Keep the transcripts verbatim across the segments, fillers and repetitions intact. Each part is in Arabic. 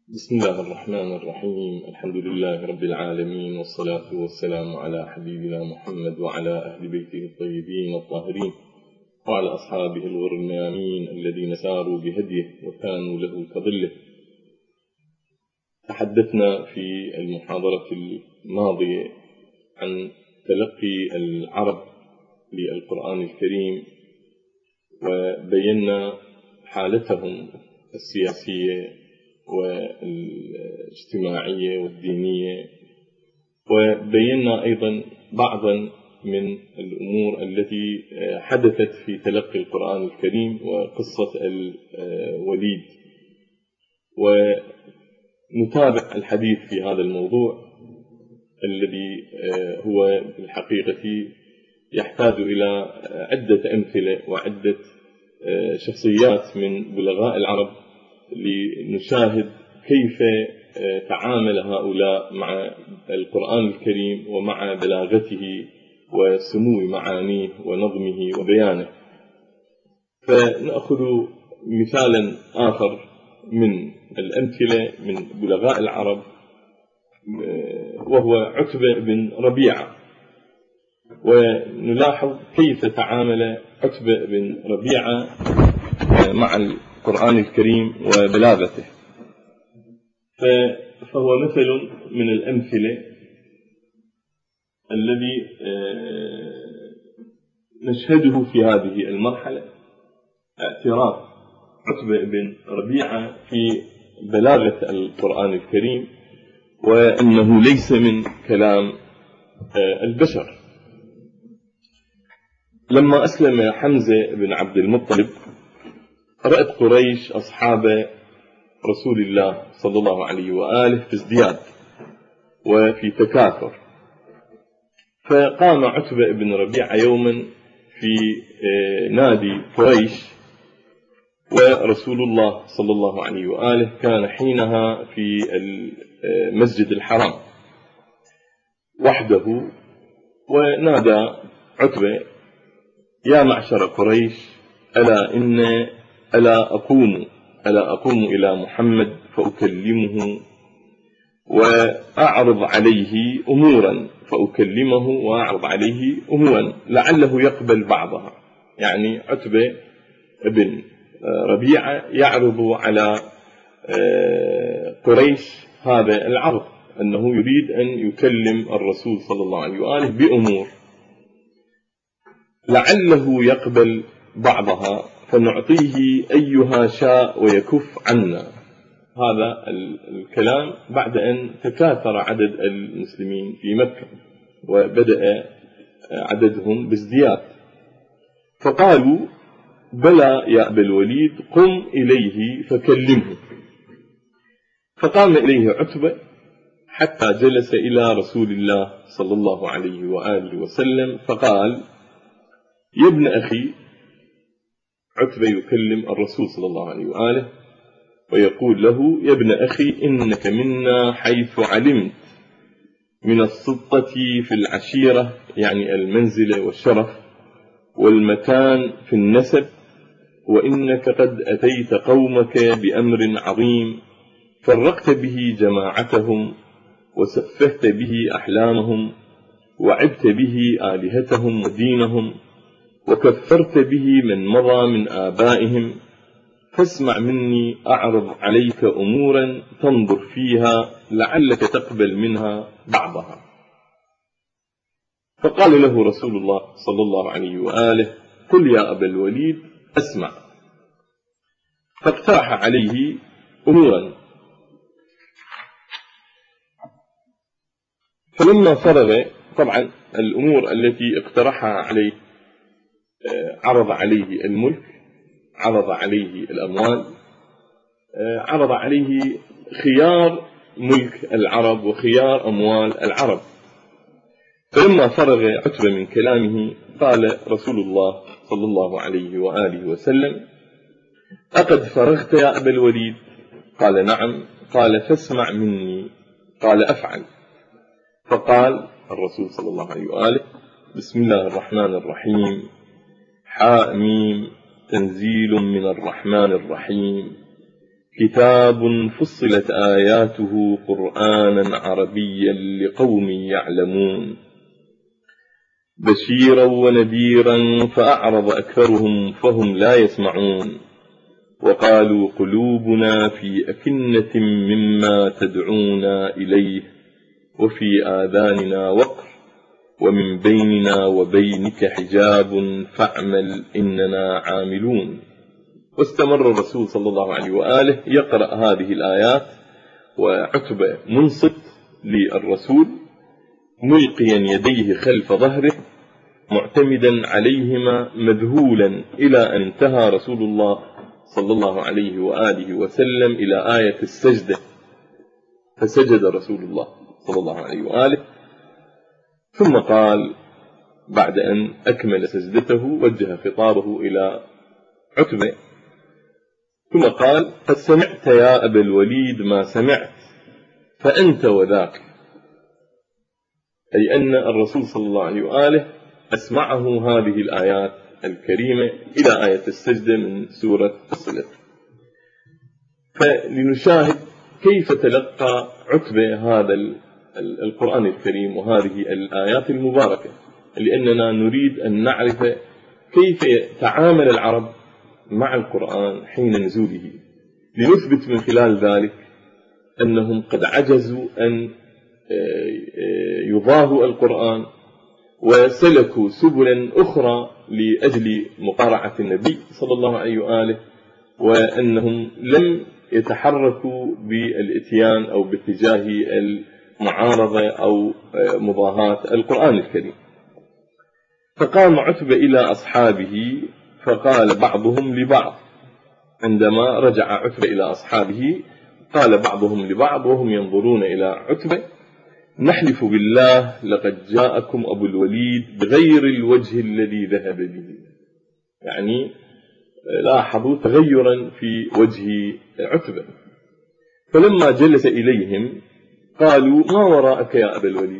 بسم الله الرحمن الرحيم. الحمد لله رب العالمين، والصلاة والسلام على حبيبنا محمد وعلى أهل بيته الطيبين الطاهرين وعلى أصحابه الغر الميامين الذين ساروا بهديه وكانوا له كظله. تحدثنا في المحاضرة الماضية عن تلقي العرب للقرآن الكريم، وبينا حالتهم السياسية والاجتماعية والدينية، وبينا أيضا بعضا من الأمور التي حدثت في تلقي القرآن الكريم وقصة الوليد. ونتابع الحديث في هذا الموضوع الذي هو في الحقيقة يحتاج إلى عدة أمثلة وعدة شخصيات من بلغاء العرب لنشاهد كيف تعامل هؤلاء مع القرآن الكريم ومع بلاغته وسمو معانيه ونظمه وبيانه. فنأخذ مثالا آخر من الأمثلة من بلغاء العرب، وهو عتبة بن ربيعة، ونلاحظ كيف تعامل عتبة بن ربيعة مع القرآن الكريم وبلاغته. فهو مثل من الأمثلة الذي نشهده في هذه المرحلة، اعتراف عتبة بن ربيعة في بلاغة القرآن الكريم، وأنه ليس من كلام البشر. لما أسلم حمزة بن عبد المطلب، رأت قريش أصحاب رسول الله صلى الله عليه وآله في ازدياد وفي تكاثر، فقام عتبة بن ربيعة يوما في نادي قريش، ورسول الله صلى الله عليه وآله كان حينها في المسجد الحرام وحده، ونادى عتبة: يا معشر قريش، ألا إن ألا أقوم ألا أقوم إلى محمد فأكلمه وأعرض عليه أمورا فأكلمه وأعرض عليه أمورا لعله يقبل بعضها. يعني عتبة بن ربيعة يعرض على قريش هذا العرض، أنه يريد أن يكلم الرسول صلى الله عليه وآله بأمور لعله يقبل بعضها فنعطيه أيها شاء ويكف عنا. هذا الكلام بعد أن تكاثر عدد المسلمين في مكة وبدأ عددهم بازدياد، فقالوا: بلى يا أبا الوليد، قم إليه فكلمه. فقام إليه عتبة حتى جلس إلى رسول الله صلى الله عليه وآله وسلم فقال: يا ابن أخي. عتبة يكلم الرسول صلى الله عليه وآله ويقول له: يا ابن أخي، إنك منا حيث علمت من السلطة في العشيرة، يعني المنزلة والشرف والمكان في النسب، وإنك قد أتيت قومك بأمر عظيم فرقت به جماعتهم وسفهت به أحلامهم وعبت به آلهتهم ودينهم وكفرت به من مضى من آبائهم، فاسمع مني أعرض عليك أمورا تنظر فيها لعلك تقبل منها بعضها. فقال له رسول الله صلى الله عليه وآله: قل يا أبا الوليد أسمع. فاقترح عليه أمورا، فلما فرغ، طبعا الأمور التي اقترحها عليه: عرض عليه الملك، عرض عليه الأموال، عرض عليه خيار ملك العرب وخيار أموال العرب. فلما فرغ عتبة من كلامه قال رسول الله صلى الله عليه وآله وسلم: أقد فرغت يا أبا الوليد؟ قال: نعم. قال: فاسمع مني. قال: أفعل. فقال الرسول صلى الله عليه وآله: بسم الله الرحمن الرحيم، حاميم، تنزيل من الرحمن الرحيم، كتاب فصلت آياته قرآنا عربيا لقوم يعلمون بشيرا ونذيرا فأعرض أكثرهم فهم لا يسمعون وقالوا قلوبنا في أكنة مما تدعونا إليه وفي آذاننا وقر ومن بيننا وبينك حجاب فاعمل إننا عاملون. واستمر الرسول صلى الله عليه وآله يقرأ هذه الآيات وعتبة منصت للرسول ملقيا يديه خلف ظهره معتمدا عليهما مذهولا إلى أن انتهى رسول الله صلى الله عليه وآله وسلم إلى آية السجدة، فسجد رسول الله صلى الله عليه وآله ثم قال بعد أن أكمل سجدته وجه خطابه إلى عتبة ثم قال قد سمعت يا أبا الوليد ما سمعت فأنت وذاك، أي أن الرسول صلى الله عليه وآله أسمعه هذه الآيات الكريمة إلى آية السجدة من سورة فصلت. فلنشاهد كيف تلقى عتبة هذا القرآن الكريم وهذه الآيات المباركة، لأننا نريد أن نعرف كيف تعامل العرب مع القرآن حين نزوله، لنثبت من خلال ذلك أنهم قد عجزوا أن يضاهوا القرآن وسلكوا سبلا أخرى لأجل مقارعة النبي صلى الله عليه وآله، وأنهم لم يتحركوا بالاتيان أو باتجاه المعارضة أو مضاهاة القرآن الكريم. فقام عتبة إلى أصحابه فقال بعضهم لبعض، عندما رجع عتبة إلى أصحابه قال بعضهم لبعض وهم ينظرون إلى عتبة نحلف بالله لقد جاءكم أبو الوليد بغير الوجه الذي ذهب به. يعني لاحظوا تغيرا في وجه عتبة. فلما جلس إليهم قالوا ما وراءك يا أبا الوليد؟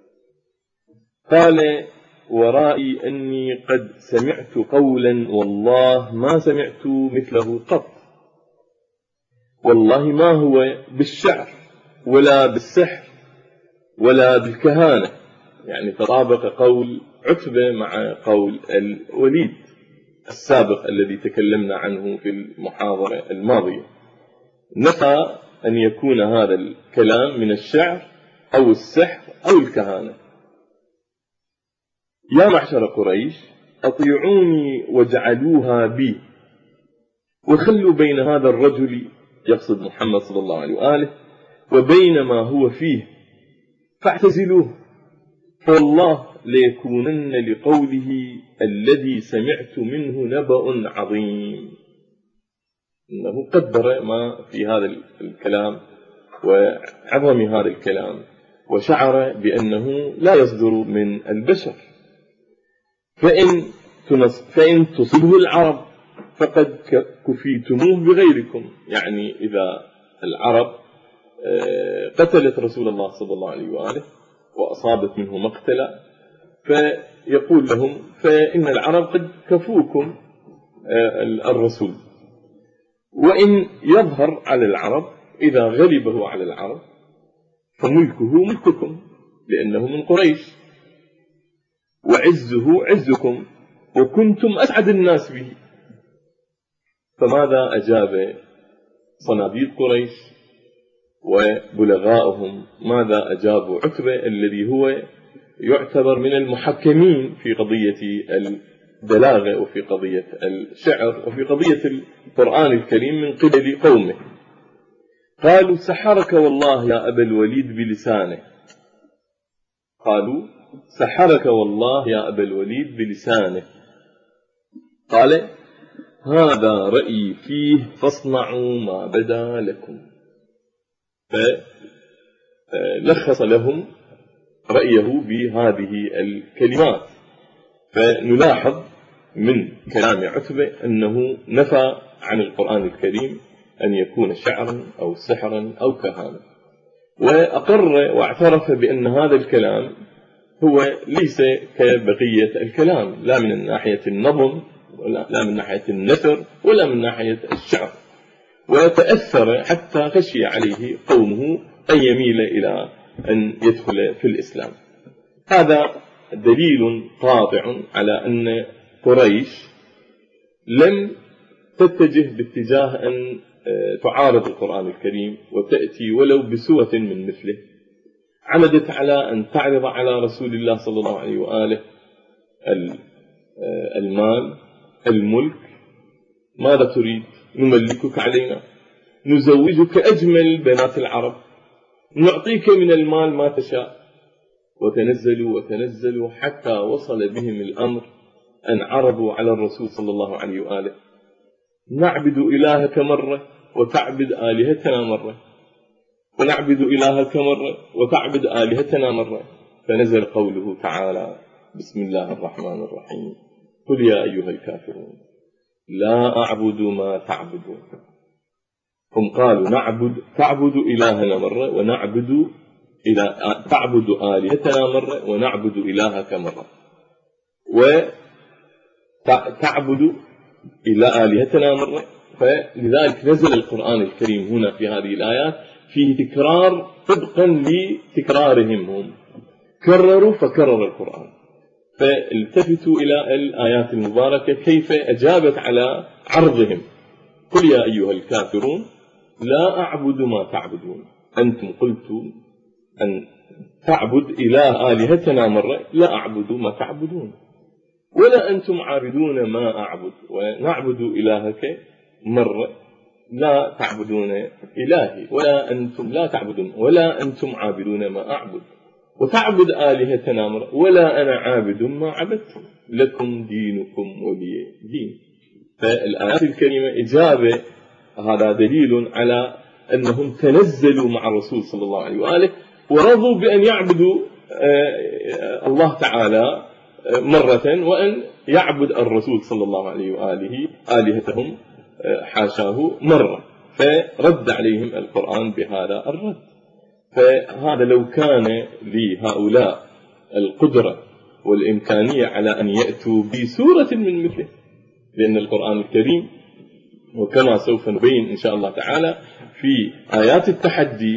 قال ورائي أني قد سمعت قولا والله ما سمعت مثله قط، والله ما هو بالشعر ولا بالسحر ولا بالكهانة. يعني تطابق قول عتبة مع قول الوليد السابق الذي تكلمنا عنه في المحاضرة الماضية. نفى أن يكون هذا الكلام من الشعر أو السحر أو الكهانة. يا معشر قريش أطيعوني واجعلوها بي وخلوا بين هذا الرجل، يقصد محمد صلى الله عليه وآله، وبين ما هو فيه فاعتزلوه، فوالله ليكونن لقوله الذي سمعت منه نبأ عظيم. إنه قدر ما في هذا الكلام وعظم هذا الكلام وشعر بأنه لا يصدر من البشر. فإن, فإن تصبه العرب فقد كفيتموه بغيركم. يعني إذا العرب قتلت رسول الله صلى الله عليه وآله وأصابت منه مقتلا فيقول لهم فإن العرب قد كفوكم الرسول. وإن يظهر على العرب إذا غلبه على العرب فملكه ملككم لأنه من قريش وعزه عزكم وكنتم أسعد الناس به. فماذا أجاب صناديد قريش وبلغائهم؟ ماذا أجابوا عتبة الذي هو يعتبر من المحكمين في قضية البلاغة وفي قضية الشعر وفي قضية القرآن الكريم من قبل قومه؟ قالوا سحرك والله يا أبا الوليد بلسانه. قالوا سحرك والله يا أبا الوليد بلسانه. قال هذا رأيي فيه فاصنعوا ما بدا لكم. فلخص لهم رأيه بهذه الكلمات. فنلاحظ من كلام عتبة أنه نفى عن القرآن الكريم أن يكون شعرا أو سحرا أو كهانة، وأقر واعترف بأن هذا الكلام هو ليس كبقية الكلام، لا من ناحية النظم ولا من ناحية النثر ولا من ناحية الشعر، وتأثر حتى خشي عليه قومه أن يميل إلى أن يدخل في الإسلام. هذا دليل قاطع على أن قريش لم تتجه باتجاه أن تعارض القرآن الكريم وتأتي ولو بسورة من مثله. عمدت على أن تعرض على رسول الله صلى الله عليه وآله المال، الملك. ماذا تريد؟ نملكك علينا، نزوجك أجمل بنات العرب، نعطيك من المال ما تشاء. وتنزلوا وتنزلوا حتى وصل بهم الأمر أن عرضوا على الرسول صلى الله عليه وآله: نعبد إلهك مرة وتعبد آلهتنا مرة، ونعبد إلهك مرة وتعبد آلهتنا مرة. فنزل قوله تعالى: بسم الله الرحمن الرحيم: قل يا أيها الكافرون لا أعبد ما تعبدون. هم قالوا: نعبد تعبد إلهنا مرة ونعبد إلى تعبد آلهتنا مرة ونعبد إلهك مرة، وتعبد إلى آلهتنا مرة. فلذلك نزل القرآن الكريم هنا في هذه الآيات فيه تكرار طبقا لتكرارهم هم، كرروا فكرر القرآن. فالتفتوا إلى الآيات المباركة كيف أجابت على عرضهم: قل يا أيها الكافرون لا أعبد ما تعبدون. أنتم قلتم أن تعبد إله آلهتنا مرة، لا أعبد ما تعبدون، ولا أنتم عابدون ما أعبد، ونعبد إلهك مرة، لا تعبدون إلهي، ولا أنتم لا تعبدون، ولا أنتم عابدون ما أعبد، وتعبد آلهتنا مرة، ولا أنا عابد ما عبدتم، لكم دينكم ولي دين. فالآيات الكريمة إجابة، هذا دليل على أنهم تنزلوا مع الرسول صلى الله عليه وآله ورضوا بأن يعبدوا الله تعالى مرة، وأن يعبد الرسول صلى الله عليه وآله آلهتهم حاشاه مرة. فرد عليهم القرآن بهذا الرد. فهذا لو كان لهؤلاء القدرة والإمكانية على أن يأتوا بسورة من مثله، لأن القرآن الكريم وكما سوف نبين إن شاء الله تعالى في آيات التحدي: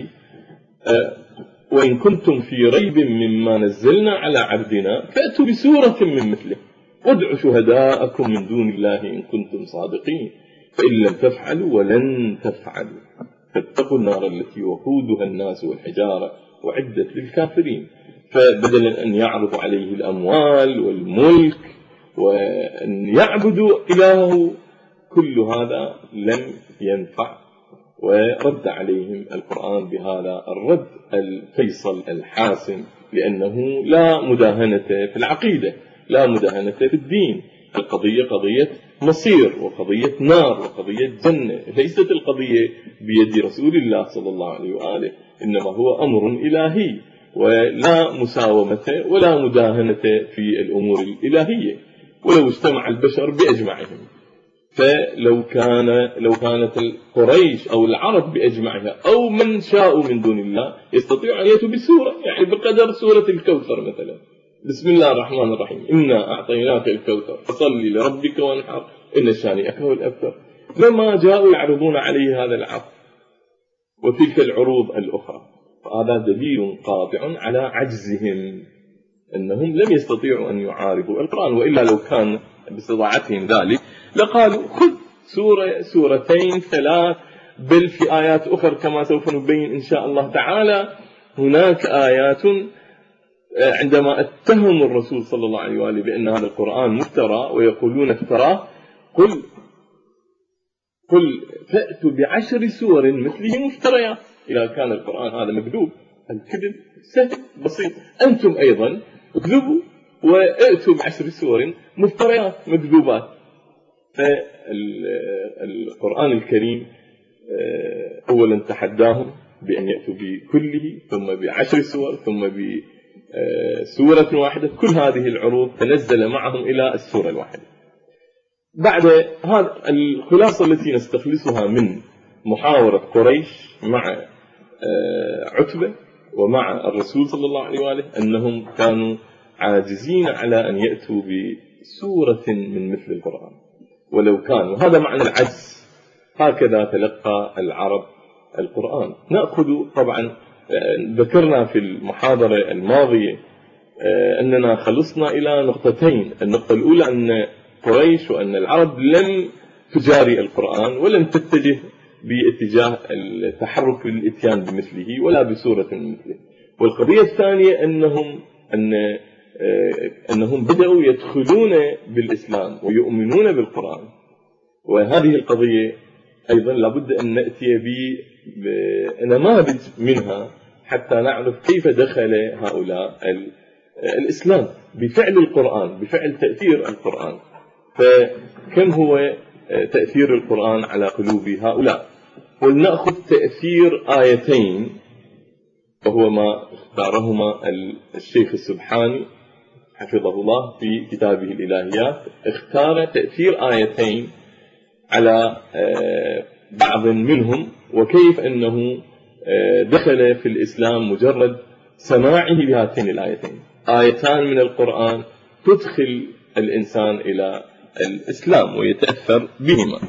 وإن كنتم في ريب مما نزلنا على عبدنا فأتوا بسورة من مثله وادعوا شهداءكم من دون الله إن كنتم صادقين فإن لم تفعلوا ولن تفعلوا فاتقوا النار التي وقودها الناس والحجارة وعدت للكافرين. فبدلا أن يعرض عليه الأموال والملك وأن يعبدوا إلهه، كل هذا لم ينفع، ورد عليهم القرآن بهذا الرد الفيصل الحاسم، لأنه لا مداهنة في العقيدة، لا مداهنة في الدين. القضية قضية مصير وقضية نار وقضية جنة، ليست القضية بيد رسول الله صلى الله عليه وآله، إنما هو أمر إلهي، ولا مساومة ولا مداهنة في الأمور الإلهية، ولو اجتمع البشر بأجمعهم. فلو كان لو كانت القريش أو العرب بأجمعها أو من شاءوا من دون الله يستطيع أن يأتوا بسورة، يعني بقدر سورة الكوثر مثلا: بسم الله الرحمن الرحيم إنا أعطيناك الكوثر فصل لربك وانحر إن شانئك هو الأبتر، لما جاءوا يعرضون عليه هذا العرض وتلك العروض الأخرى. فهذا دليل قاطع على عجزهم، أنهم لم يستطيعوا أن يعارضوا القرآن، وإلا لو كان باستطاعتهم ذلك لقالوا: خذ سورة سورتين ثلاث، بل في آيات أخرى كما سوف نبين إن شاء الله تعالى. هناك آيات عندما اتهموا الرسول صلى الله عليه وآله بأن هذا القرآن مفترى ويقولون افتراه، قل قل فأتوا بعشر سور مثله مفتريات. إذا كان القرآن هذا مكذوب، الكذب سهل بسيط، أنتم أيضا اكذبوا وأتوا بعشر سور مفتريات مكذوبات. فالقرآن الكريم أولا تحداهم بأن يأتوا بكله، ثم بعشر سور، ثم بسورة واحدة. كل هذه العروض تنزل معهم إلى السورة الواحدة. بعد هذا الخلاصة التي نستخلصها من محاورة قريش مع عتبة ومع الرسول صلى الله عليه وآله أنهم كانوا عاجزين على أن يأتوا بسورة من مثل القرآن ولو كان، وهذا معنى العجز. هكذا تلقى العرب القرآن. نأخذ طبعا، ذكرنا في المحاضرة الماضية أننا خلصنا إلى نقطتين. النقطة الأولى أن قريش وأن العرب لم تجاري القرآن ولم تتجه باتجاه التحرك في الاتيان بمثله ولا بسورة مثله. والقضية الثانية أنهم أن أنهم بدأوا يدخلون بالإسلام ويؤمنون بالقرآن. وهذه القضية أيضا لابد أن نأتي بنماذج منها حتى نعرف كيف دخل هؤلاء الإسلام بفعل القرآن، بفعل تأثير القرآن. فكم هو تأثير القرآن على قلوب هؤلاء؟ ولنأخذ تأثير آيتين، وهو ما اختارهما الشيخ السبحاني حفظه الله في كتابه الإلهيات. اختار تأثير آيتين على بعض منهم، وكيف أنه دخل في الإسلام مجرد سماعه بهاتين الآيتين. آيتان من القرآن تدخل الإنسان إلى الإسلام ويتأثر بهما.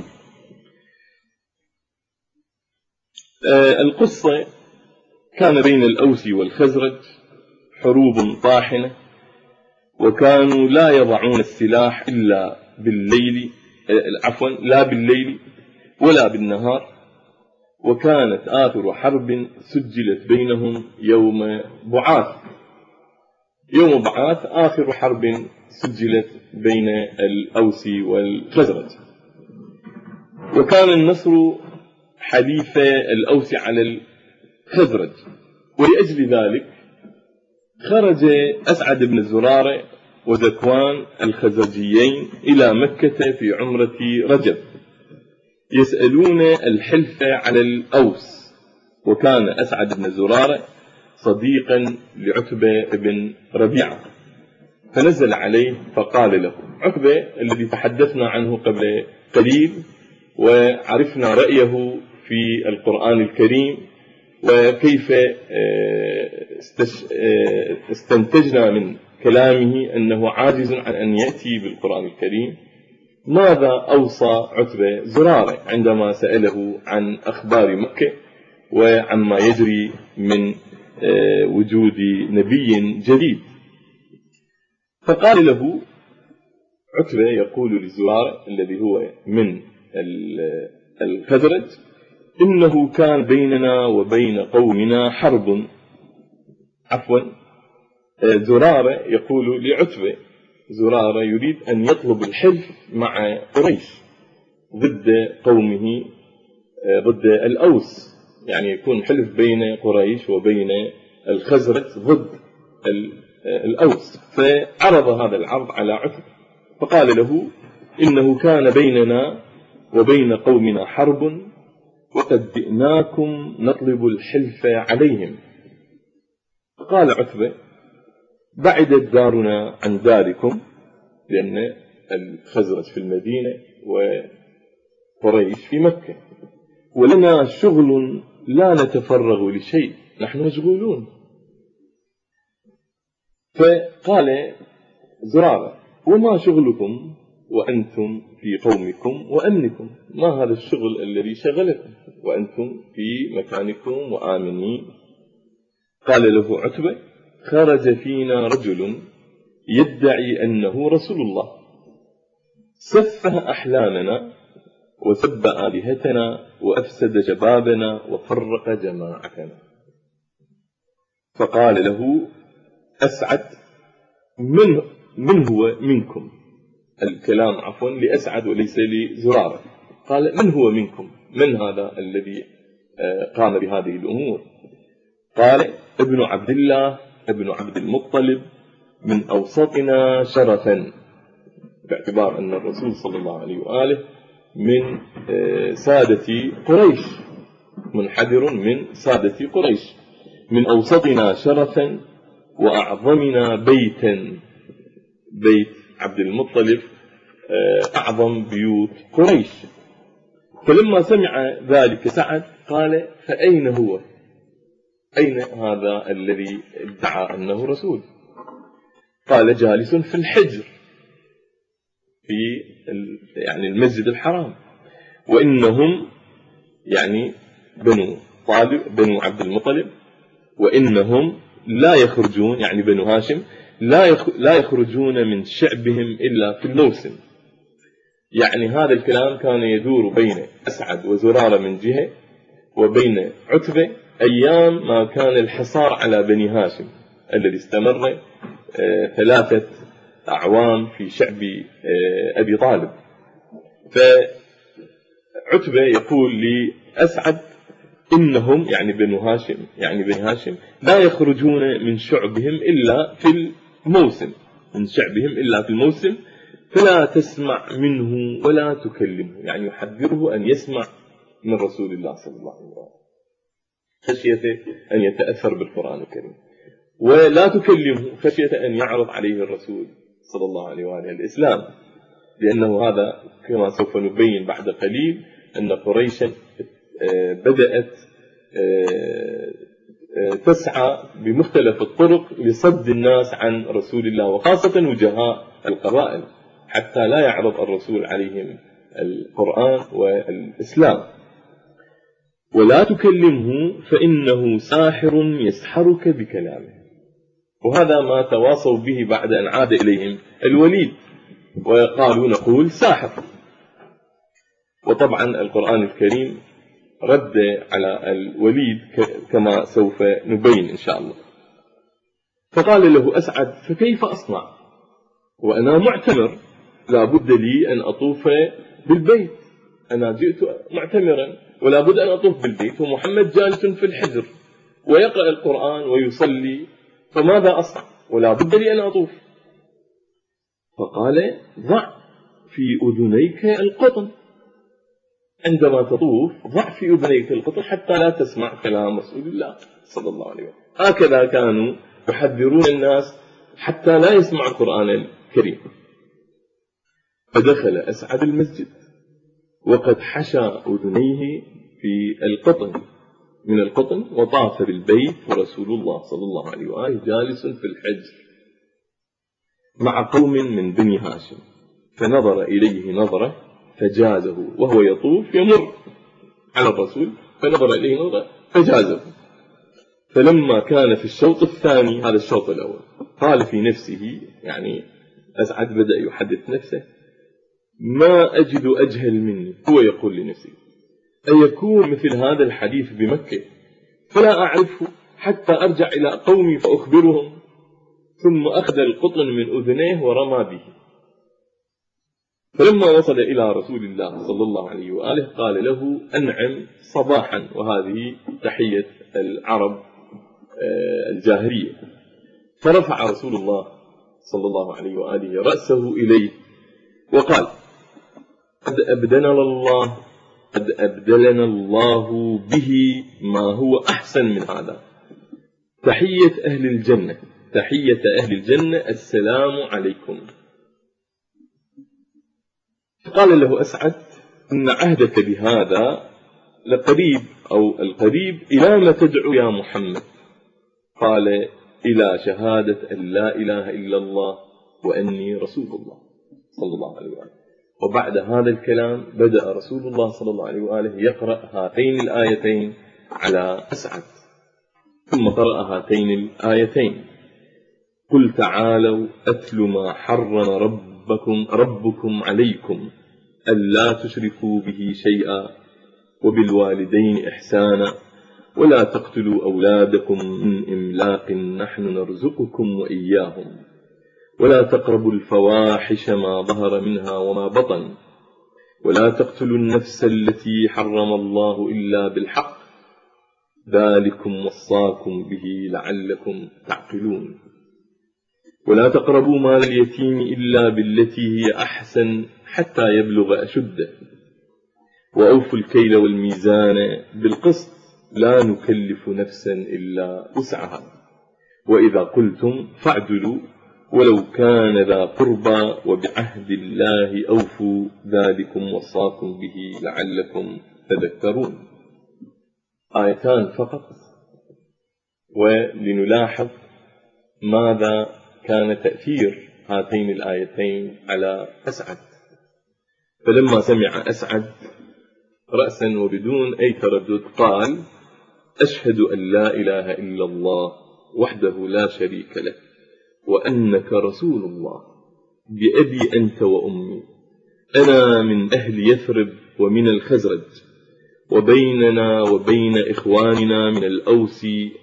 القصة كان بين الأوس والخزرج حروب طاحنة، وكانوا لا يضعون السلاح إلا بالليل، عفوا لا بالليل ولا بالنهار. وكانت آخر حرب سجلت بينهم يوم بعاث. يوم بعاث آخر حرب سجلت بين الأوس والخزرج. وكان النصر حليف الأوس على الخزرج، ولأجل ذلك خرج أسعد بن زرارة وذكوان الخزرجيين إلى مكة في عمرة رجب يسألون الحلف على الأوس. وكان أسعد بن زرارة صديقا لعتبة بن ربيعة، فنزل عليه فقال له، عتبة الذي تحدثنا عنه قبل قليل وعرفنا رأيه في القرآن الكريم وكيف استنتجنا من كلامه أنه عاجز عن أن يأتي بالقرآن الكريم، ماذا أوصى عتبة زرارة عندما سأله عن أخبار مكة وعما يجري من وجود نبي جديد؟ فقال له عتبة، يقول لزرارة الذي هو من الخزرج، إنه كان بيننا وبين قومنا حرب. عفوا، زرارة يقول لعتبة، زرارة يريد أن يطلب الحلف مع قريش ضد قومه، ضد الأوس، يعني يكون حلف بين قريش وبين الخزرج ضد الأوس. فعرض هذا العرض على عتبة فقال له إنه كان بيننا وبين قومنا حرب، وقد جئناكم نطلب الحلف عليهم. قال عتبة بعدت دارنا عن داركم، لأن الخزرج في المدينة وقريش في مكة، ولنا شغل لا نتفرغ لشيء، نحن مشغولون. فقال زرارة وما شغلكم وأنتم في قومكم وأمنكم؟ ما هذا الشغل الذي شغلكم وأنتم في مكانكم وآمنين؟ قال له عتبة خرج فينا رجل يدعي أنه رسول الله، سفه أحلامنا وسب آلهتنا وأفسد جبابنا وفرق جماعتنا. فقال له أسعد من, من هو منكم؟ الكلام عفوا لأسعد وليس لزرارة. قال من هو منكم؟ من هذا الذي قام بهذه الأمور؟ قال ابن عبد الله ابن عبد المطلب من أوسطنا شرفا، باعتبار أن الرسول صلى الله عليه وآله من سادة قريش، منحدر من سادة قريش، من أوسطنا شرفا وأعظمنا بيتا. بيت عبد المطلب أعظم بيوت قريش. فلما سمع ذلك سعد قال فأين هو؟ أين هذا الذي ادعى أنه رسول؟ قال جالس في الحجر في يعني المسجد الحرام، وإنهم يعني بنو طالب بنو عبد المطلب، وإنهم لا يخرجون، يعني بنو هاشم لا لا يخرجون من شعبهم إلا في الموسم. يعني هذا الكلام كان يدور بين أسعد وزرارة من جهة، وبين عتبة أيام ما كان الحصار على بني هاشم الذي استمر ثلاثة أعوام في شعب أبي طالب. فعتبة يقول لأسعد إنهم يعني بنو هاشم يعني بني هاشم لا يخرجون من شعبهم إلا في الموسم من شعبهم إلا في الموسم، فلا تسمع منه ولا تكلمه، يعني يحذره أن يسمع من رسول الله صلى الله عليه وسلم خشية أن يتأثر بالقرآن الكريم، ولا تكلمه خشية أن يعرض عليه الرسول صلى الله عليه وآله الإسلام، لأنه هذا كما سوف نبين بعد قليل أن قريشا بدأت تسعى بمختلف الطرق لصد الناس عن رسول الله، وخاصة وجهاء القبائل، حتى لا يعرض الرسول عليهم القرآن والإسلام. ولا تكلمه فإنه ساحر يسحرك بكلامه، وهذا ما تواصوا به بعد أن عاد إليهم الوليد، وقالوا نقول ساحر. وطبعا القرآن الكريم رد على الوليد كما سوف نبين إن شاء الله. فقال له أسعد فكيف أصنع وأنا معتمر، لا بد لي أن أطوف بالبيت، أنا جئت معتمرا ولا بد أن أطوف بالبيت، ومحمد جالس في الحجر ويقرأ القرآن ويصلي، فماذا أصنع ولا بد لي أن أطوف. فقال ضع في أذنيك القطن، عندما تطوف ضع في أذنيك القطن حتى لا تسمع كلام رسول الله صلى الله عليه وسلم. هكذا كانوا يحذرون الناس حتى لا يسمع القرآن الكريم. فدخل أسعد المسجد وقد حشى أذنيه في القطن من القطن، وطاف بالبيت ورسول الله صلى الله عليه وآله جالس في الحجر مع قوم من بني هاشم، فنظر إليه نظرة فجازه، وهو يطوف يمر على الرسول فنظر إليه نظرة فجازه. فلما كان في الشوط الثاني، هذا الشوط الأول، قال في نفسه، يعني أسعد بدأ يحدث نفسه، ما أجد أجهل مني، هو يقول لنفسه أيكون مثل هذا الحديث بمكة فلا أعرفه حتى أرجع إلى قومي فأخبرهم. ثم أخذ القطن من أذنيه ورمى به. فلما وصل إلى رسول الله صلى الله عليه وآله قال له أنعم صباحا، وهذه تحية العرب الجاهلية. فرفع رسول الله صلى الله عليه وآله رأسه إليه وقال قد أبدلنا الله قد أبدلنا الله به ما هو أحسن من هذا، تحية أهل الجنة تحية أهل الجنة السلام عليكم. قال له أسعد إن عهدك بهذا لقريب، أو القريب إلى ما تدعو يا محمد؟ قال إلى شهادة أن لا إله إلا الله وأني رسول الله صلى الله عليه وآله. وبعد هذا الكلام بدأ رسول الله صلى الله عليه وآله يقرأ هاتين الآيتين على أسعد، ثم قرأ هاتين الآيتين قل تعالوا أتل ما حرم ربكم, ربكم عليكم ألا تشركوا به شيئا وبالوالدين إحسانا ولا تقتلوا أولادكم من إملاق نحن نرزقكم وإياهم ولا تقربوا الفواحش ما ظهر منها وما بطن ولا تقتلوا النفس التي حرم الله إلا بالحق ذلكم وصاكم به لعلكم تعقلون ولا تقربوا مال اليتيم إلا بالتي هي أحسن حتى يبلغ أشده وأوفوا الكيل والميزان بالقسط لا نكلف نفسا إلا وسعها وإذا قلتم فاعدلوا ولو كان ذا قربى وبعهد الله أوفوا ذلكم وصاكم به لعلكم تذكرون. آيتان فقط، ولنلاحظ ماذا كان تأثير هاتين الآيتين على أسعد. فلما سمع أسعد رأسا وبدون أي تردد قال: أشهد أن لا إله إلا الله وحده لا شريك له وأنك رسول الله بأبي أنت وأمي، أنا من أهل يثرب ومن الخزرج، وبيننا وبين إخواننا من الأوس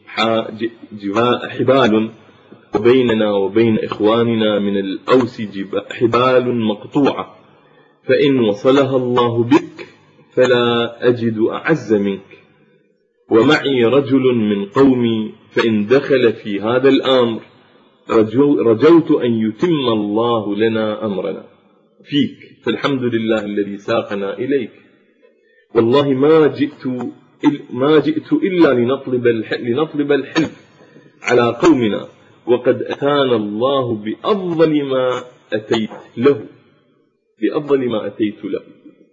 حبال وبيننا وبين إخواننا من الأوس حبال مقطوعة، فإن وصلها الله بك فلا أجد أعز منك، ومعي رجل من قومي فإن دخل في هذا الأمر رجو رجوت أن يتم الله لنا أمرنا فيك، فالحمد لله الذي ساقنا إليك، والله ما جئت ما جئت إلا لنطلب لنطلب الحلف على قومنا، وقد أتانا الله بأفضل ما أتيت له بأفضل ما أتيت له.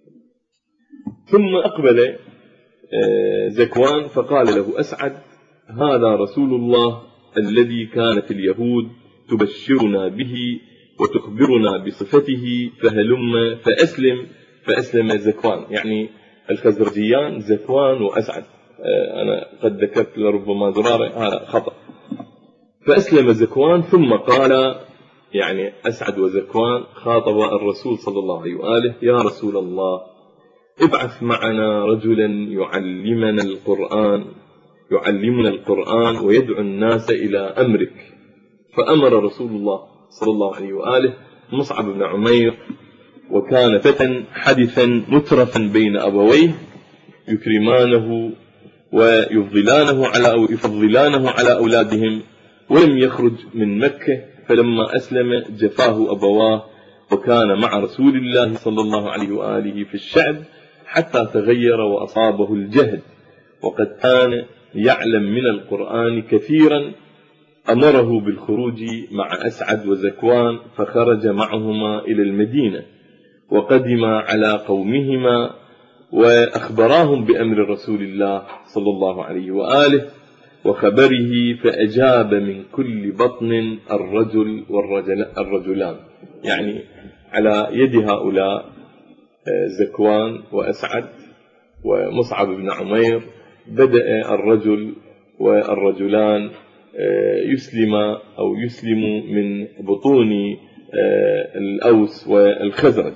ثم أقبل زكوان فقال له أسعد: هذا رسول الله الذي كانت اليهود تبشرنا به وتخبرنا بصفته، فهلم فأسلم. فأسلم زكوان، يعني الخزرجيان زكوان وأسعد، أنا قد ذكرت لربما زرارة هذا خطأ. فأسلم زكوان ثم قال، يعني أسعد وزكوان خاطب الرسول صلى الله عليه وآله: يا رسول الله، ابعث معنا رجلا يعلمنا القرآن يعلمنا القرآن ويدعو الناس إلى أمرك. فأمر رسول الله صلى الله عليه وآله مصعب بن عمير، وكان فتى حدثا مترفا بين أبويه يكرمانه ويفضلانه على أو يفضلانه على أولادهم، ولم يخرج من مكة، فلما أسلم جفاه أبواه، وكان مع رسول الله صلى الله عليه وآله في الشعب حتى تغير وأصابه الجهل، وقد كان يعلم من القرآن كثيرا. أمره بالخروج مع أسعد وزكوان، فخرج معهما إلى المدينة، وقدم على قومهما وأخبراهم بأمر رسول الله صلى الله عليه وآله وخبره، فأجاب من كل بطن الرجل والرجلان، يعني على يد هؤلاء زكوان وأسعد ومصعب بن عمير بدأ الرجل والرجلان يسلم أو يسلم من بطون الأوس والخزرج.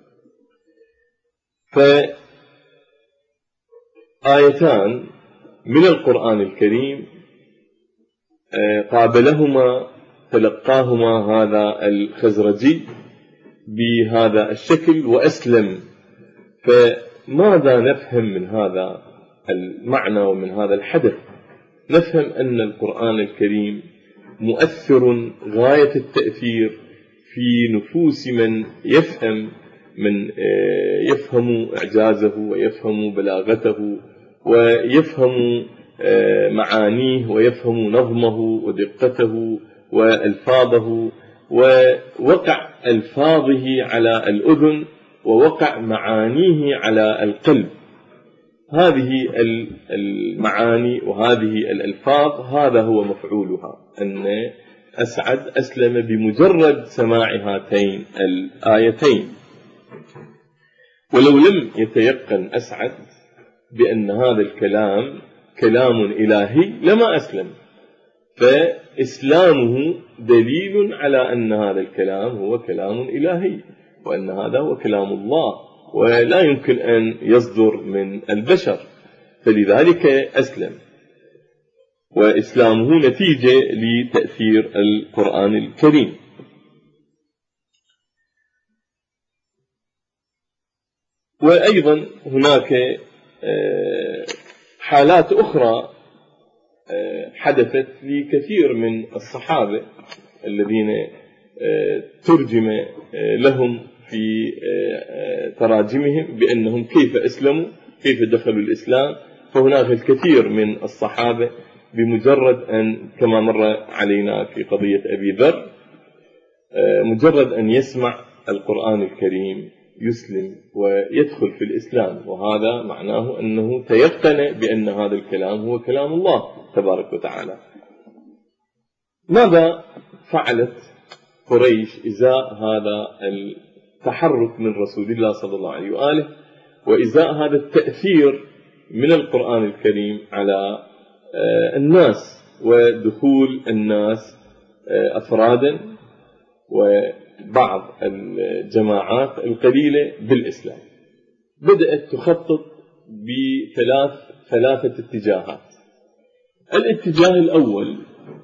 فآيتان من القرآن الكريم قابلهما تلقاهما هذا الخزرجي بهذا الشكل وأسلم. فماذا نفهم من هذا المعنى ومن هذا الحدث؟ نفهم أن القرآن الكريم مؤثر غاية التأثير في نفوس من يفهم من يفهم إعجازه ويفهم بلاغته ويفهم معانيه ويفهم نظمه ودقته وألفاظه، ووقع ألفاظه على الأذن ووقع معانيه على القلب. هذه المعاني وهذه الألفاظ هذا هو مفعولها، أن أسعد أسلم بمجرد سماع هاتين الآيتين. ولو لم يتيقن أسعد بأن هذا الكلام كلام إلهي لما أسلم، فإسلامه دليل على أن هذا الكلام هو كلام إلهي، وأن هذا هو كلام الله ولا يمكن أن يصدر من البشر، فلذلك أسلم، وإسلامه نتيجة لتأثير القرآن الكريم. وأيضا هناك حالات أخرى حدثت لكثير من الصحابة الذين ترجم لهم في تراجمهم بأنهم كيف أسلموا، كيف دخلوا الإسلام. فهناك الكثير من الصحابة بمجرد أن، كما مر علينا في قضية أبي ذر، مجرد أن يسمع القرآن الكريم يسلم ويدخل في الإسلام، وهذا معناه أنه تيقن بأن هذا الكلام هو كلام الله تبارك وتعالى. ماذا فعلت قريش إزاء هذا التحرك من رسول الله صلى الله عليه وآله؟ وإزاء هذا التأثير من القرآن الكريم على الناس ودخول الناس أفرادا وبعض الجماعات القليلة بالإسلام. بدأت تخطط بثلاث ثلاثة اتجاهات. الاتجاه الأول،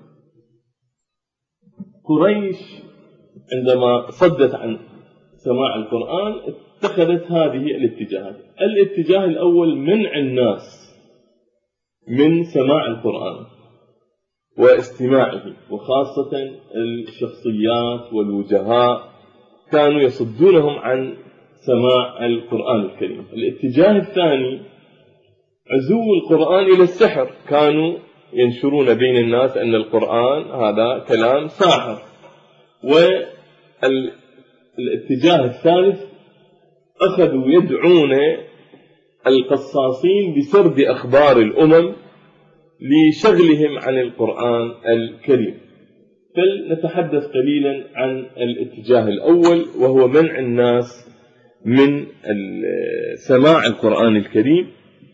قريش عندما صدت عن سماع القرآن اتخذت هذه الاتجاهات. الاتجاه الأول منع الناس من سماع القرآن واستماعه، وخاصة الشخصيات والوجهاء كانوا يصدونهم عن سماع القرآن الكريم. الاتجاه الثاني عزو القرآن إلى السحر، كانوا ينشرون بين الناس أن القرآن هذا كلام ساحر. والاتجاه الثالث أخذوا يدعون القصاصين بسرد أخبار الأمم لشغلهم عن القرآن الكريم. فلنتحدث قليلا عن الاتجاه الأول، وهو منع الناس من سماع القرآن الكريم.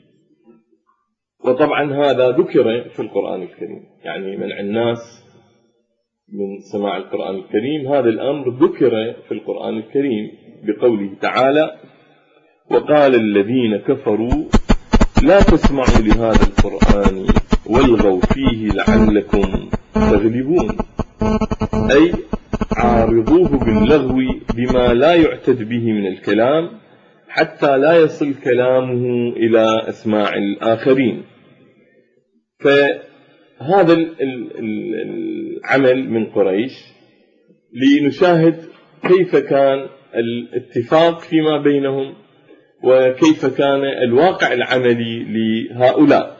وطبعا هذا ذكر في القرآن الكريم، يعني منع الناس من سماع القرآن الكريم هذا الأمر ذكر في القرآن الكريم بقوله تعالى: وقال الذين كفروا لا تسمعوا لهذا القرآن والغوا فيه لعلكم تغلبون، أي عارضوه باللغو بما لا يعتد به من الكلام حتى لا يصل كلامه إلى أسماع الآخرين. فهذا العمل من قريش لنشاهد كيف كان الاتفاق فيما بينهم وكيف كان الواقع العملي لهؤلاء.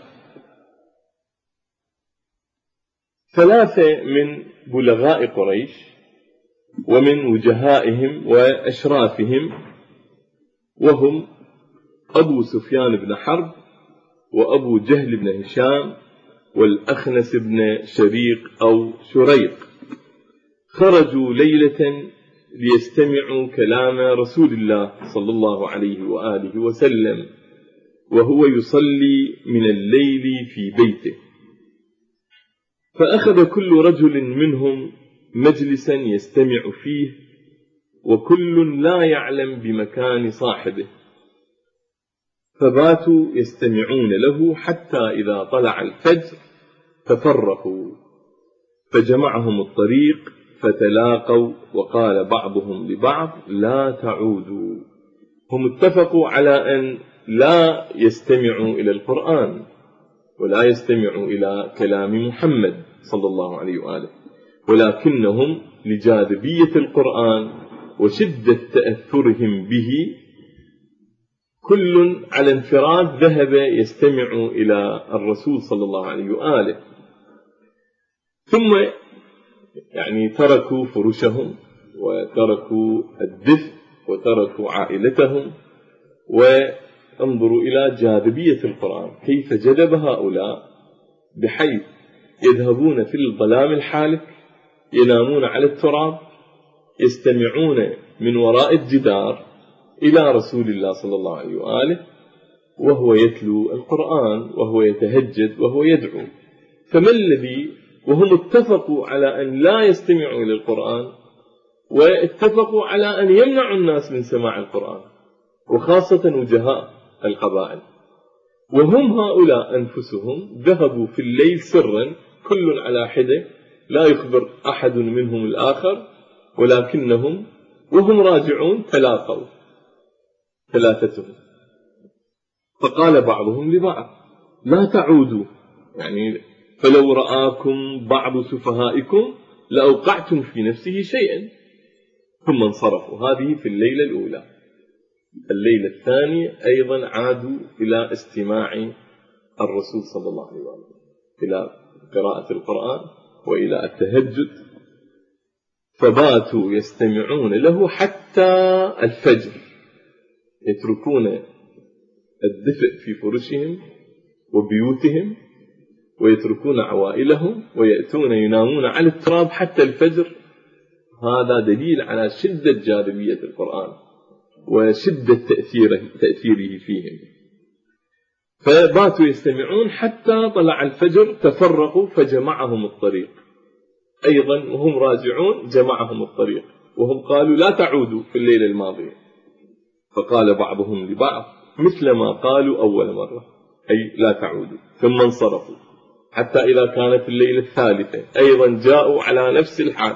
ثلاثة من بلغاء قريش ومن وجهائهم وأشرافهم، وهم أبو سفيان بن حرب وأبو جهل بن هشام والأخنس بن شريق أو شريق، خرجوا ليلة ليستمعوا كلام رسول الله صلى الله عليه وآله وسلم وهو يصلي من الليل في بيته. فأخذ كل رجل منهم مجلسا يستمع فيه، وكل لا يعلم بمكان صاحبه، فباتوا يستمعون له حتى إذا طلع الفجر تفرقوا، فجمعهم الطريق فتلاقوا، وقال بعضهم لبعض لا تعودوا. هم اتفقوا على أن لا يستمعوا إلى القرآن ولا يستمعوا إلى كلام محمد صلى الله عليه وآله، ولكنهم لجاذبية القرآن وشدة تأثرهم به كل على انفراد ذهب يستمع إلى الرسول صلى الله عليه وآله، ثم يعني تركوا فرشهم وتركوا الدفء وتركوا عائلتهم. وانظروا إلى جاذبية القرآن كيف جذب هؤلاء، بحيث يذهبون في الظلام الحالك، ينامون على التراب، يستمعون من وراء الجدار إلى رسول الله صلى الله عليه وآله وهو يتلو القرآن وهو يتهجد وهو يدعو. فما الذي وهم اتفقوا على أن لا يستمعوا إلى القرآن، واتفقوا على أن يمنعوا الناس من سماع القرآن، وخاصة وجهاء القبائل، وهم هؤلاء أنفسهم ذهبوا في الليل سرا كل على حدة لا يخبر أحد منهم الآخر، ولكنهم وهم راجعون تلاقوا ثلاثتهم، فقال بعضهم لبعض لا تعودوا، يعني فلو رآكم بعض سفهائكم لأوقعتم في نفسه شيئا. ثم انصرفوا. هذه في الليلة الأولى. الليلة الثانية أيضا عادوا إلى استماع الرسول صلى الله عليه وسلم، إلى قراءة القرآن وإلى التهجد، فباتوا يستمعون له حتى الفجر، يتركون الدفء في فرشهم وبيوتهم ويتركون عوائلهم ويأتون ينامون على التراب حتى الفجر. هذا دليل على شدة جاذبية القرآن وشدة تأثيره, تأثيره فيهم. فباتوا يستمعون حتى طلع الفجر، تفرقوا فجمعهم الطريق، أيضا وهم راجعون جمعهم الطريق، وهم قالوا لا تعودوا في الليلة الماضية. فقال بعضهم لبعض مثل ما قالوا أول مرة، أي لا تعودوا، ثم انصرفوا حتى إذا كانت الليلة الثالثة أيضا جاءوا على نفس الحال،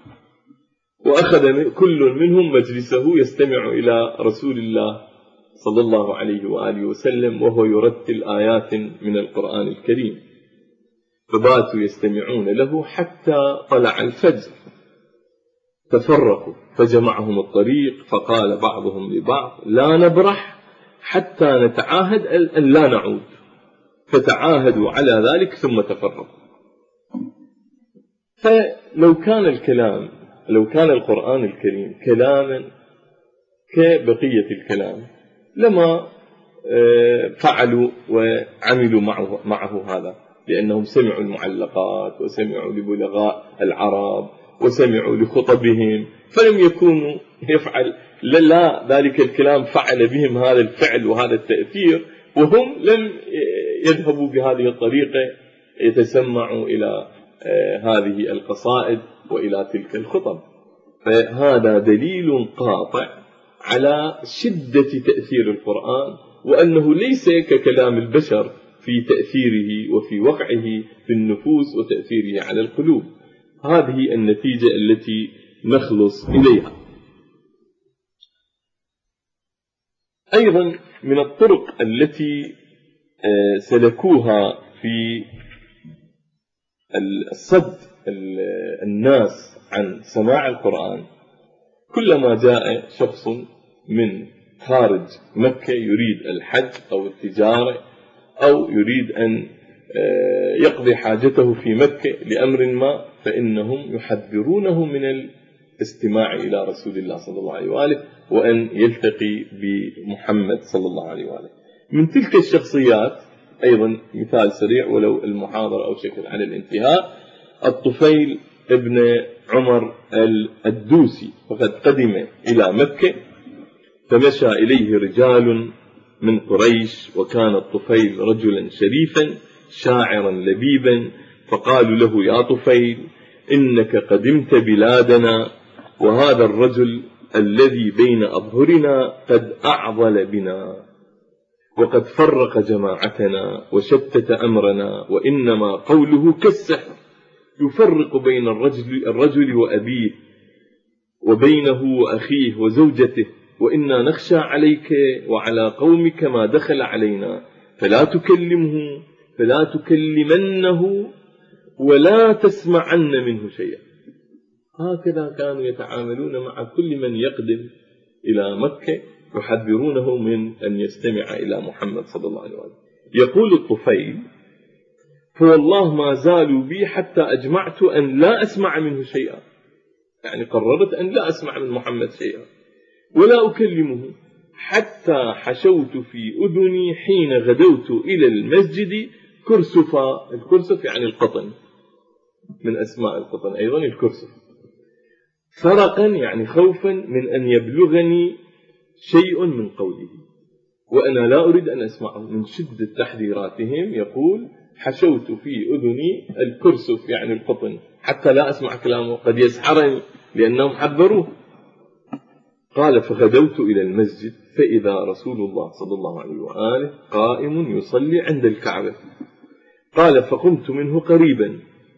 وأخذ كل منهم مجلسه يستمع إلى رسول الله صلى الله عليه وآله وسلم وهو يرتل آيات من القرآن الكريم. فباتوا يستمعون له حتى طلع الفجر، تفرقوا فجمعهم الطريق، فقال بعضهم لبعض لا نبرح حتى نتعاهد أن لا نعود، فتعاهدوا على ذلك ثم تفرقوا. فلو كان الكلام لو كان القرآن الكريم كلاما كبقية الكلام لما فعلوا وعملوا معه, معه هذا، لأنهم سمعوا المعلقات وسمعوا لبلغاء العرب وسمعوا لخطبهم، فلم يكونوا يفعل لا, لا ذلك الكلام فعل بهم هذا الفعل وهذا التأثير، وهم لم يذهبوا بهذه الطريقة يتسمعوا إلى هذه القصائد وإلى تلك الخطب. فهذا دليل قاطع على شدة تأثير القرآن، وأنه ليس ككلام البشر في تأثيره وفي وقعه في النفوس وتأثيره على القلوب. هذه النتيجة التي نخلص إليها. أيضا من الطرق التي سلكوها في الصد الناس عن سماع القرآن، كلما جاء شخص من خارج مكة يريد الحج أو التجارة أو يريد أن يقضي حاجته في مكة لأمر ما، فإنهم يحذرونه من الاستماع إلى رسول الله صلى الله عليه وآله وأن يلتقي بمحمد صلى الله عليه وآله. من تلك الشخصيات أيضا مثال سريع ولو المحاضرة أو شكل على الانتهاء، الطفيل ابن عمر الدوسي، وقد قدم إلى مكة فمشى إليه رجال من قريش، وكان الطفيل رجلا شريفا شاعرا لبيبا، فقالوا له يا طفيل إنك قدمت بلادنا، وهذا الرجل الذي بين أظهرنا قد أعضل بنا وقد فرق جماعتنا وشتت أمرنا، وإنما قوله كالسحر يفرق بين الرجل, الرجل وأبيه وبينه وأخيه وزوجته، وإنا نخشى عليك وعلى قومك ما دخل علينا، فلا تكلمه فلا تكلمنه ولا تسمعن منه شيئا. هكذا كانوا يتعاملون مع كل من يقدم إلى مكة، يحذرونه من أن يستمع إلى محمد صلى الله عليه وسلم. يقول الطفيل فوالله ما زالوا بي حتى أجمعت أن لا أسمع منه شيئا، يعني قررت أن لا أسمع من محمد شيئا ولا أكلمه، حتى حشوت في أذني حين غدوت إلى المسجد كرسفا. الكرسف يعني القطن، من أسماء القطن أيضا الكرسف. فرقا يعني خوفا من أن يبلغني شيء من قوله وأنا لا أريد أن أسمعه. من شدة تحذيراتهم يقول حشوت في أذني الكرسف يعني القطن حتى لا أسمع كلامه، قد يسحرني لأنهم حذروه. قال فغدوت إلى المسجد فإذا رسول الله صلى الله عليه وآله قائم يصلي عند الكعبة. قال فقمت منه قريبا،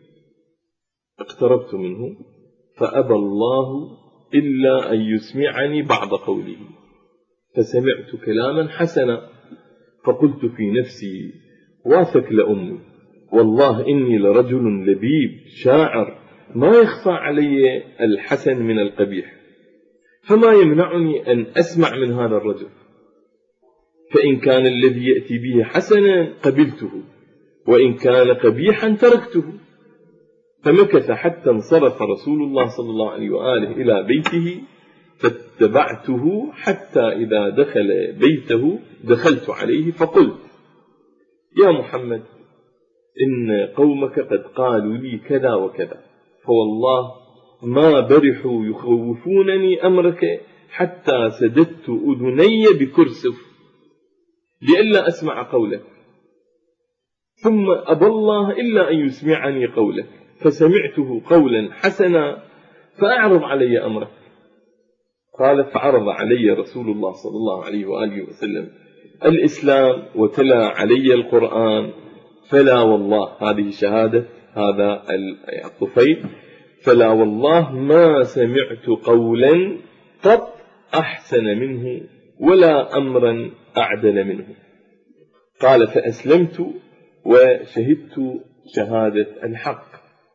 اقتربت منه فأبى الله إلا أن يسمعني بعض قوله، فسمعت كلاما حسنا فقلت في نفسي واثك لأمي، والله إني لرجل لبيب شاعر ما يخفى علي الحسن من القبيح، فما يمنعني أن أسمع من هذا الرجل، فإن كان الذي يأتي به حسنا قبلته وإن كان قبيحا تركته. فمكث حتى انصرف رسول الله صلى الله عليه وآله إلى بيته، فاتبعته حتى إذا دخل بيته دخلت عليه فقلت يا محمد إن قومك قد قالوا لي كذا وكذا، فوالله ما برحوا يخوفونني أمرك حتى سددت أذني بكرسف لئلا أسمع قولك، ثم أبى الله إلا أن يسمعني قولك، فسمعته قولا حسنا فأعرض علي أمرك. قال فعرض علي رسول الله صلى الله عليه وآله وسلم الإسلام وتلا علي القرآن، فلا والله، هذه شهادة هذا الطفيل، فلا والله ما سمعت قولا قط أحسن منه ولا أمرا أعدل منه. قال فأسلمت وشهدت شهادة الحق.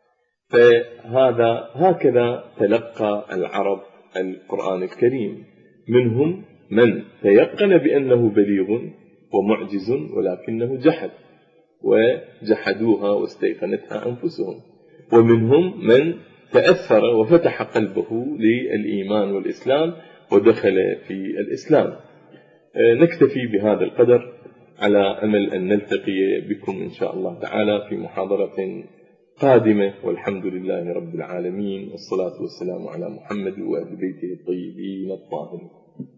فهذا هكذا تلقى العرب القرآن الكريم، منهم من تيقن بأنه بليغ ومعجز ولكنه جحد وجحدوها واستيقنتها أنفسهم، ومنهم من تأثر وفتح قلبه للإيمان والإسلام ودخل في الإسلام. نكتفي بهذا القدر على أمل أن نلتقي بكم إن شاء الله تعالى في محاضرة قادمة، والحمد لله رب العالمين، والصلاة والسلام على محمد وأهل بيته الطيبين الطاهرين.